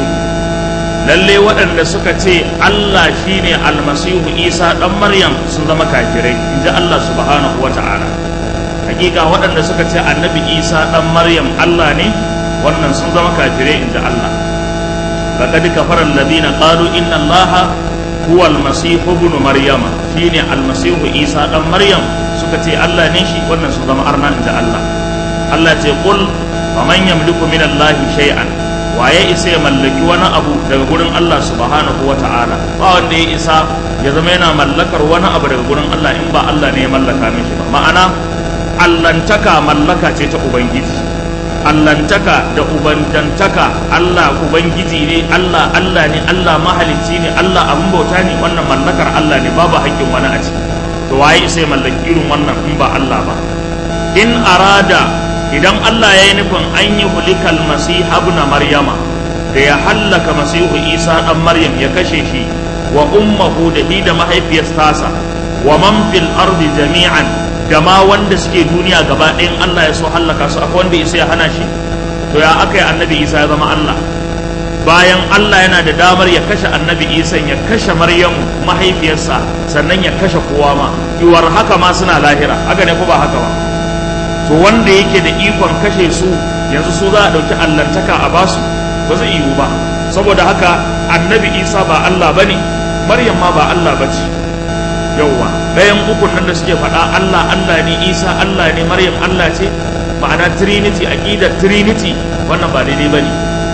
lalle waɗanda suka ce Allah shine almasihu Isa dan Maryam sun zama kafirai inji Allah subhanahu wa ta'ala. Hakika waɗanda suka ce annabi Isa dan Maryam Allah ne, wannan sun zama kafirai inji Allah. laqad kafara alladhina qalu inna Allaha huwal masih ibn Maryam, shine almasihu Isa dan Maryam suka ce Allah ne shi, wannan su zama arna inda Allah. Allah ce qul faman yamliku min Allahi shay'an, waye isa ya mallaki wani abu daga gurin Allah subhanahu wata'ala? Ba wanda ya isa ya zama yana mallakar wani abu daga gurin Allah in ba Allah ne ya mallaka mishi ba. Ma'ana allantaka mallaka ce ta ubangiji, allantaka da ubangantaka Allah ubangiji ne, Allah Allah ne, Allah mahalicci ne, Allah abin bauta ne, wannan mallakar Allah ne, babu haƙƙin wani a ciki. To waye sai mallaki irin wannan in ba Allah ba? In arada, idan Allah ya yi nufin an yi hulikal masih ibn Maryama, da ya hallaka masihu Isa dan Maryam ya kashe shi, wa ummuhu da hi da mahaifiyar tasa, wa man fil ardi jami'an, da ma wanda suke duniya gaba ɗayan Allah ya so hallaka su, akwai wanda Isa ya hana shi? To ya aka yi annabi Isa ya zama Allah bayan Allah yana da damar ya kashe annabi Isa, ya kashe Maryamu mahaifiyarsa, sannan ya kashe kowa ma, yiwar haka ma suna lahira, haka ne ko ba haka ba? To wanda yake da ikon kashe su yanzu su za a ɗauki allantaka a basu, ba zai yiwu ba. Saboda haka annabi Isa ba Allah bane, Maryam ma ba Allah bace. Yawwa ɗayan ukun nan da suke faɗa Allah Allah ne, Isa Allah ne, Maryam Allah ce, ma'ana Trinity, aqidar Trinity, wannan ba daidai bane.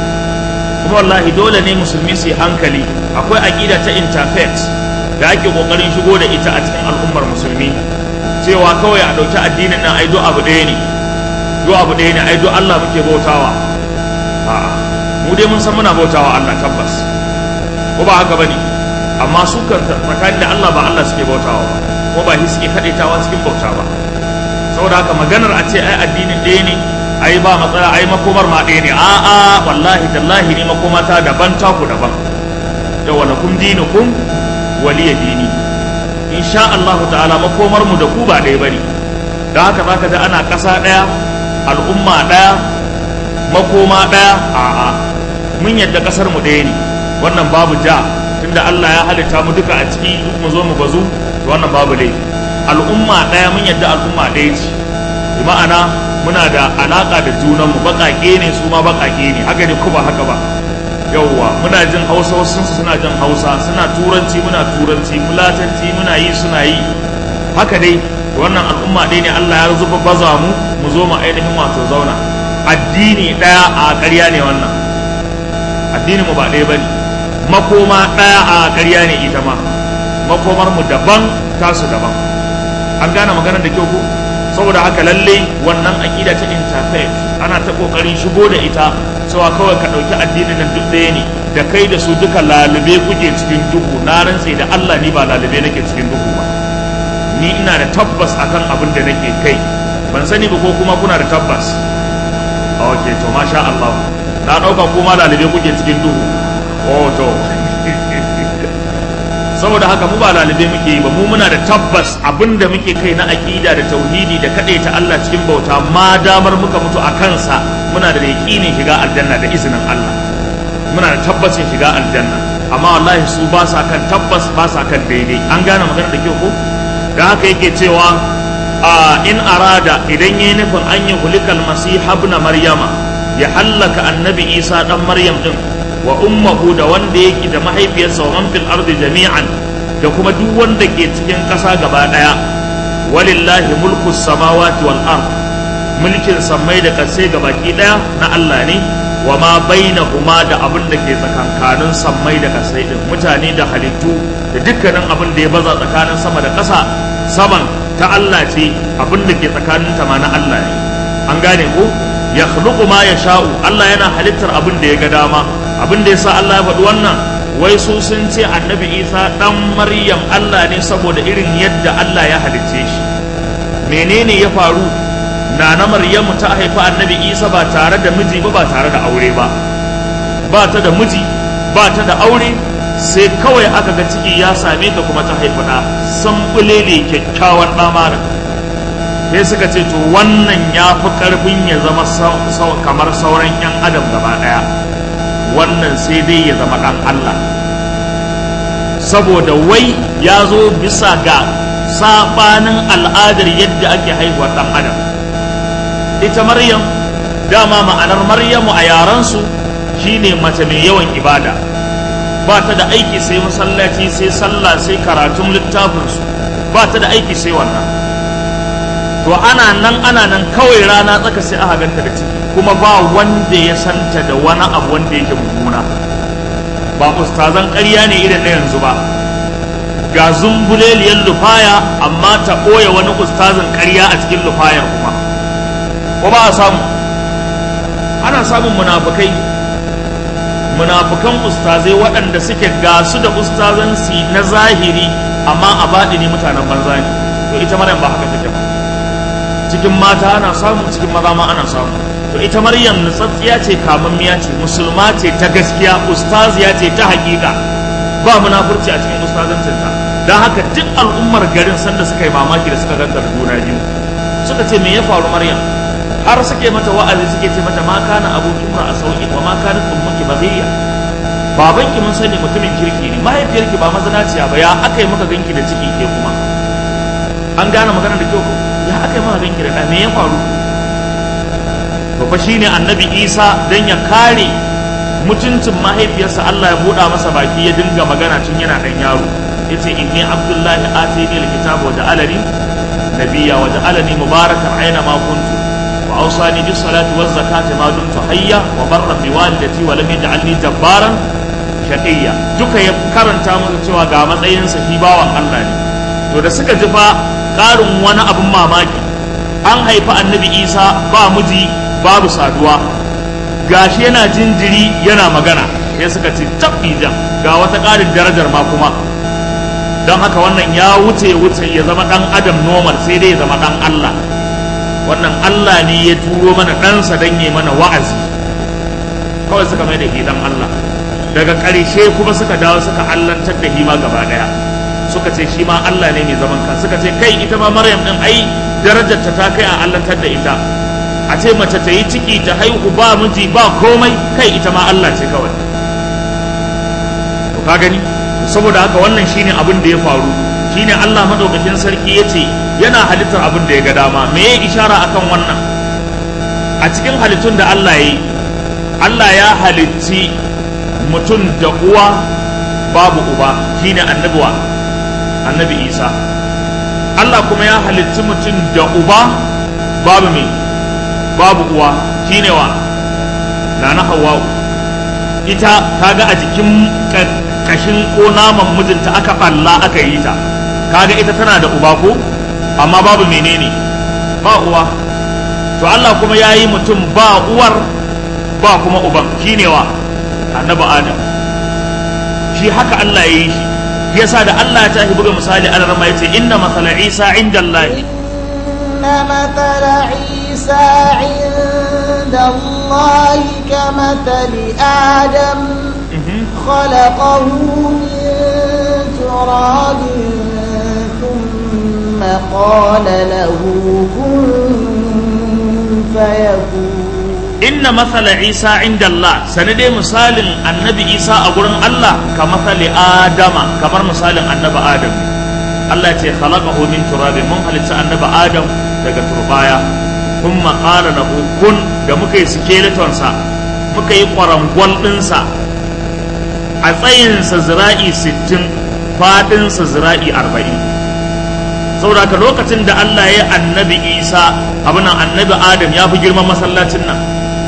Kuma wallahi dole ne musulmi su yi hankali. Akwai aqida ta interfaith da ake kokarin shigo da ita a cikin al'ummar musulmi, cewa kawai a ɗauki addinin nan ai do abu ɗaya ne, ai do Allah muke bautawa. A'a, mu dai mun san muna bautawa Allah tabbas, ko ba haka bane? Amma su kan tsakanin da Allah ba Allah suke bautawa ba, ko ba shi suke kadaitawa cikin bauta ba. Saboda haka maganar a ce ai addinin ɗaya ne, ai ba matsala, ai makomar ma ɗaya ne, a'a wallahi tallahi ne makomata daban, taku daban. Da walakum dinukum waliya dini, insha Allah ta'ala makomar mu da ku ba ɗaya bane. Don haka zaka ga ana ƙasa ɗaya, al'umma ɗaya, makoma ɗaya. A'a, mun yadda ƙasar mu ɗaya ne, wannan babu ja, tunda Allah ya halitta mu duka a ciki, duk mu zo mu bazu, to wannan babu laifi. Al'umma ɗaya mun yadda al'umma ɗaya ce, bi ma'ana muna da alaƙa da junanmu, baƙaƙe ne su ma baƙaƙe ne, haka ne ko ba haka ba? Yawwa, muna jin Hausa, wasu suna jin Hausa, suna Turanci muna Turanci, Fulatanci muna yi suna yi, haka dai. Wannan al'umma ɗaya ne, Allah ya zuba baza mu zo mu ainihin wato zauna. Addini ɗaya a ƙarya ne wannan, addinin mu ba ɗaya bane. Makoma ɗaya a ƙarya ne ita ma, makomar mu daban, tasu daban. An gane maganar da kyau ko? Saboda haka lalle wannan aƙida ta interfaith ana ta ƙoƙarin shigo da ita, cewa kawai ka ɗauki addinin nan duk ɗaya ne, da kai da su duka lalube kuke cikin duhu. Na rantse da Allah ni ba lalube nake cikin duhu ba, ni ina da tabbas akan abin da nake kai. Ban sani ba ko kuma kuna da tabbas? Ok, to masha Allah, na ɗauka kuma lalube kuke cikin duhu. Oh to saboda haka mu ba lalube muke yi ba, mu muna da tabbas abin da muke kai na aƙida da tauhidi da kaɗaita Allah cikin bauta, ma damar muka mutu a kansa muna da yaƙinin shiga aljanna da izinin Allah, muna da tabbacin shiga aljanna. Amma wallahi su ba sa kan tabbas, ba sa kan daidai. An gane magana da kyau ko? Da haka yake cewa in arada, idan yayi nufin an yi hulikal masih ibn Maryama, ya hallaka annabi Isa dan Maryam din, wa ummuhu da wanda yake da mahaifiyarsa wa man fil ardi jami'an da kuma duk wanda ke cikin ƙasa gaba daya walillahi mulku samawati wal ard mulkin sammai da ƙasai gabaki daya na Allah ne wa ma bainahuma da abin da ke tsakankanin sammai da ƙasai din mutane da halittu da dukkanin abin da ya baza tsakanin sama da ƙasa saman ta Allah ce abin da ke tsakanin ta ma na Allah ne an gane ko ya khluqu ma yasha'u Allah yana halittar abin da ya ga dama abin da yasa Allah ya faɗi wannan wai su sun ce annabi Isa dan Maryam Allah ne saboda irin yadda Allah ya halicce shi menene ya faru Nana Maryamu ta haifi annabi Isa ba tare da miji ba tare da aure ba ta da miji ba ta da aure sai kawai aka ga ciki ya same ta kuma ta haifi ɗa sambulele kyakkyawan ɗamara sai suka ce to wannan ya fi ƙarfin ya zama kamar sauran 'yan adam gaba ɗaya wannan sai dai ya zama ɗan Allah saboda wai ya zo bisa ga saɓanin al'adar yadda ake haihuwar ɗan adam ita Maryam dama ma'anar Maryamu a yarensu shine mace mai yawan ibada ba ta da aiki sai masallaci sai sallah sai karatun littafinsu ba ta da aiki sai wannan to ana nan kawai rana tsaka sai aka ganta da ciki kuma ba wanda ya santa da wani abu wanda yake mummuna ba ustazan ƙarya ne irin na yanzu ba ga zumbuleliyar lufaya amma ta ɓoye wani ustazan ƙarya a cikin lufayar kuma ko ba a samu ana samun munafukan ustazai waɗanda suke gasu da ustazansi na zahiri amma a baɗi ne mutanen banza ne to ita Maryam ba haka take ba cikin mata ana samu cikin maza ma ana samu to ita Maryam nutsatsiya ce kamammiya ce musulma ce ta gaskiya ustaziya ce ta hakika ba munafurci a cikin ustazancinta don haka duk al'ummar garin sanda suka yi mamaki da suka ganta da juna biyu suka ce me ya faru Maryam har suke mata wa'azi suke ce mata ma kana abokin ra a sauki wa ma kana ummuki baghiya babanki mun sani mutumin kirki ne mahaifiyarki ba mazanaciya ba ya aka yi maka ganki da ciki ke kuma an gane magana da kyau ko ya aka yi maka ganki da ɗa me ya faru to fa shine annabi Isa dan ya kare mutuncin mahaifiyarsa Allah ya buɗa masa baki ya dinga magana tun yana ɗan yaro yace inni abdullahi atini alkitaba wa ja'alani nabiyya wa ja'alani mubarakan aina ma kuntu وأوصاني بالصلاة والزكاة ما دمت حيا وبرا بوالدتي ولم يجعلني جبارا شقيا duka ya karanta masa cewa ga matsayinsa shi bawan Allah ne to da suka ji fa ƙarin wani abin mamaki an haifi annabi Isa ba miji babu saduwa gashi yana jinjiri yana magana sai suka ce tabbijan ga wata ƙarin darajar ma kuma don haka wannan ya wuce ya zama ɗan adam normal sai dai ya zama ɗan Allah wannan Allah ne ya turo mana ɗansa don yi mana wa'azi kawai suka mai da hidan Allah daga ƙarshe kuma suka dawo suka allantar da hima gaba ɗaya suka ce shi ma Allah ne mai zaman kan suka ce kai ita ma Maryam ɗin ai darajarta ta kai a allantar da ita a ce mace ta yi ciki ta haihu ba miji ba komai kai ita ma Allah ce kawai to ka gani saboda haka wannan shine abin da ya faru shine Allah madaukakin sarki yace yana halittar abin da ya ga dama me ya ishara akan wannan a cikin halittun da Allah ya yi Allah ya halitti mutum da uwa babu uba shine annabi Isa Allah kuma ya halitti mutum da uba babu uwa shine wa Nana Hawwa ita kaga a jikin kashin ko naman mijinta aka balla aka yi ta kaga ita tana da uba ko amma babu menene ba uwa to Allah kuma ya yi mutum ba uwar ba kuma uban shine wa annabi Adam shi haka Allah ya yi shi yasa da Allah ya tashi buga misali a rama yace inna mathala Isa inda Allah inna mathala Isa inda Allah kamathali Adam khalaqahu min turabin قال له كن فيكون إن مثل عيسى عند الله سندي مثال النبي عيسى أقولن الله كمثل آدم كمر مثال النبي آدم الله يتي خلقه من تراب من خلق النبي آدم daga turbaya kuma qala lahu kun da muka yi skeleton sa muka yi kwarangwal din sa a tsayinsa zira'i 60 faɗinsa zira'i 40. saboda ka lokacin da Allah ya annabi Isa abinan annabi Adam ya fi girman masallacin nan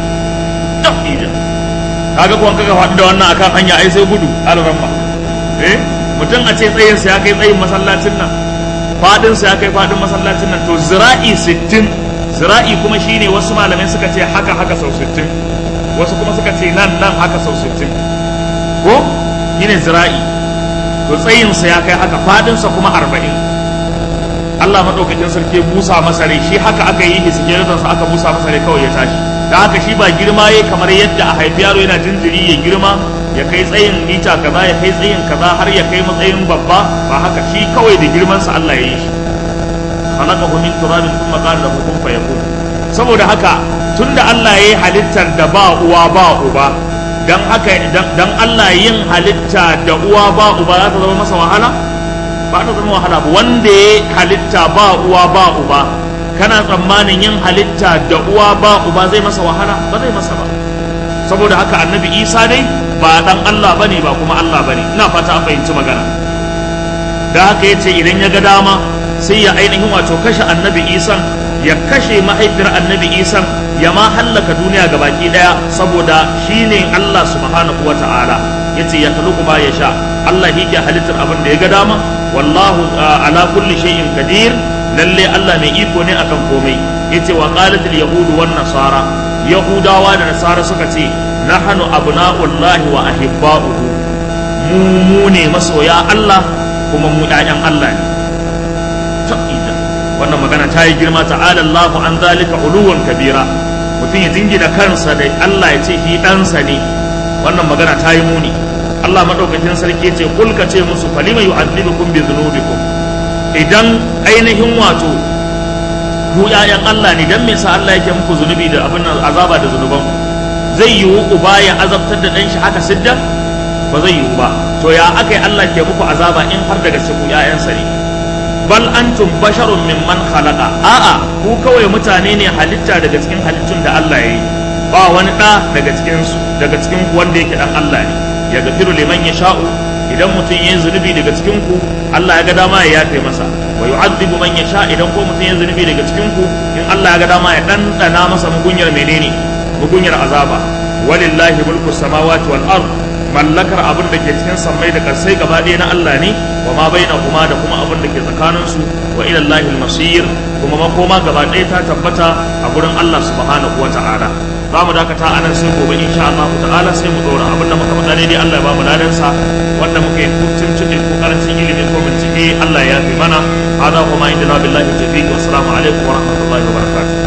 kaga kuwan kaga faɗi da wannan akan hanya ai sai gudu alramma mutum a ce tsayinsa ya kai tsayin masallacin nan faɗinsa ya kai faɗin masallacin nan to zira'i 60 zira'i kuma shine wasu malamai suka ce haka sau 60 wasu kuma suka ce nan haka sau 60 ko shine zira'i to tsayinsa ya kai haka faɗinsa kuma 40. Allah madaukakin sarki busa masa rai shi haka aka yi hiskeletonsa aka busa masa rai kawai ya tashi da haka shi ba girma yayi kamar yadda a haifi yaro yana jinjiri ya girma ya kai tsayin mita kaza ya kai tsayin kaza har ya kai matsayin babba ba haka shi kawai da girmansa Allah ya yi shi khalaqahu min turabin thumma qala lahu kun fayakun. saboda haka tunda Allah ya yi halittar da ba uwa ba uba dan haka dan Allah yin halitta da uwa ba uba za ta zama masa wahala ba ta zama wahala ba. Wanda ya halitta ba uwa ba uba kana tsammanin yin halitta da uwa ba uba zai masa wahala? Ba zai masa ba. saboda haka annabi Isa dai ba dan Allah bane ba kuma Allah bane. ina fata an fahimci magana. da haka yace idan ya ga dama sai ya ainihin wato kashe annabi Isa, ya kashe mahaifiyar annabi Isa, ya ma hallaka duniya gabaki daya saboda shine Allah subhanahu wata'ala yace ya khluqu ma yasha. Allah yake halittar abin da ya ga dama, wallahu ala kulli shay'in qadir. lalle Allah mai iko ne akan komai. yace wa qalatul yahud wan nasara, yahudawa da nasara suka ce nahnu abna'ullahi wa ahibba'uhu, mu ne masoya Allah kuma mu ƴaƴan Allah ne. wannan magana ta yi girma. ta'ala Allahu an zalika uluwan kabira. mutum ya jingina kansa da Allah ya ce shi ɗansa ne, wannan magana ta yi muni. Allah madaukakin sarki ce kul ka ce musu falima yu'adhibukum bi dhunubikum, idan ainihin wato ku ƴaƴan Allah ne dan me sa Allah yake muku zunubi da abin azaba da zunuban? zai yiwu uba ya azabtar da ɗan shi haka sidda? ba zai yiwu ba. to ya akai Allah ke muku azaba in har daga cikin ƴaƴansa ne? bal antum basharun mimman khalaqa, a'a ku kawai mutane ne halitta daga cikin halittun da Allah ya yi. ba wani ɗa daga cikin ku wanda yake ɗan Allah ne. ya gafiru liman yasha'u, idan mutum yayin zunubi daga cikin ku Allah ya ga dama ya yafe masa. wa yu'adhibu man yasha, idan ko mutum yayin zunubi daga cikin ku in Allah ya ga dama ya dandana masa mugunyar menene? mugunyar azaba. walillahi mulku samawati wal ard, mallakar abin da ke cikin sammai da ƙarsai gaba ɗaya na Allah ne. wa ma bainahuma, da kuma abin da ke tsakanin su. wa ila Allahi al-masir, kuma makoma gaba ɗaya ta tabbata a gurin Allah subhanahu wa ta'ala. za mu dakata anan sai gobe insha Allah ta'ala sai mu dora abin da muka faɗa ne dai Allah ya ba mu ladan sa, wanda muka yi kurcin cikin ko karancin ilimi ko bincike Allah ya yafe mana. hada kuma inda billahi tawfiq wa assalamu alaikum wa rahmatullahi wa barakatuh.